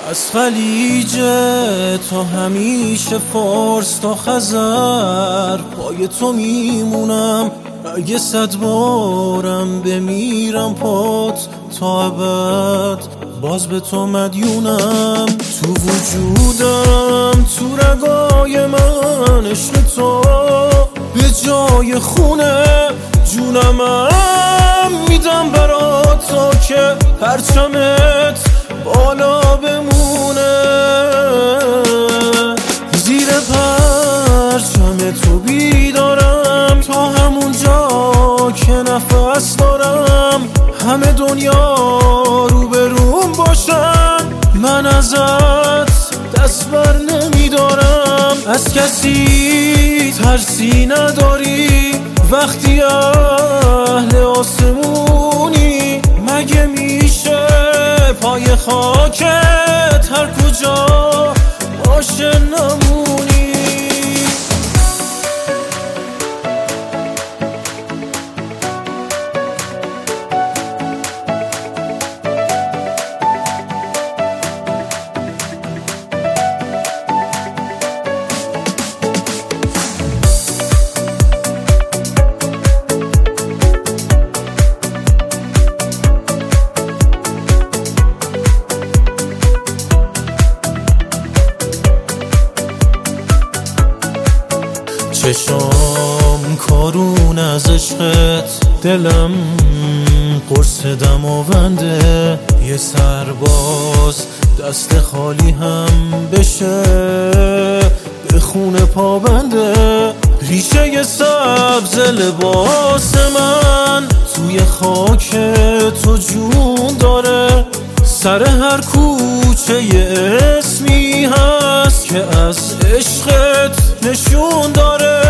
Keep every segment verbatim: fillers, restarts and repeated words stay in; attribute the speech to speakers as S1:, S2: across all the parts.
S1: از خلیج تا همیشه فارس تا خزر پای تو میمونم. اگه صد بارم بمیرم پات تا ابد باز به تو مدیونم. تو وجودم تو رگای من عشق تو به جای خونه جونمم میدم برات تا که پرچمت بالا بمونه. زیر پرچم تو بیدارم تا همون جا که نفس دارم. همه دنیا رو به روم باشن من ازت دست بر نمیدارم. از کسی ترسی نداری وقتی اهل آسمونی. مگه میشه پای خاکت هر کجا باشه نمونی؟ چشام کارون از عشقت، دلم قرص دماونده. یه سرباز دست خالی هم بشه به خونه پابنده. ریشه سبز لباس من توی خاک تو جون داره. سر هر کوچه یه اسمی هست که از عشقت نشون داره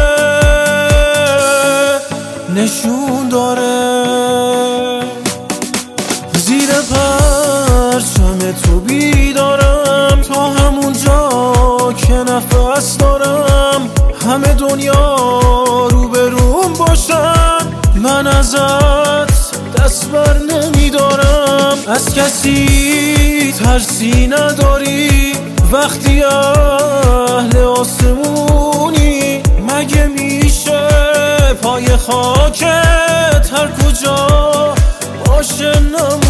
S1: نشون داره. زیر پرچم تو بیدارم تا همون جا که نفس دارم. همه دنیا رو به روم باشن من ازت دست بر نمیدارم. از کسی ترسی نداری وقتی اهل آسمونی. مگه میشه پای خاکت هر کجا باشه نمونی؟